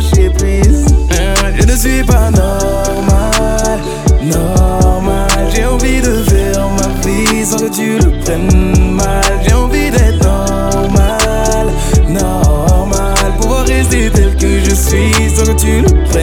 lâcher prise. Je ne suis pas normal, normal. J'ai envie de faire ma vie sans que tu le prennes mal. J'ai envie d'être normal, normal. Pouvoir rester tel que je suis sans que tu le prennes mal.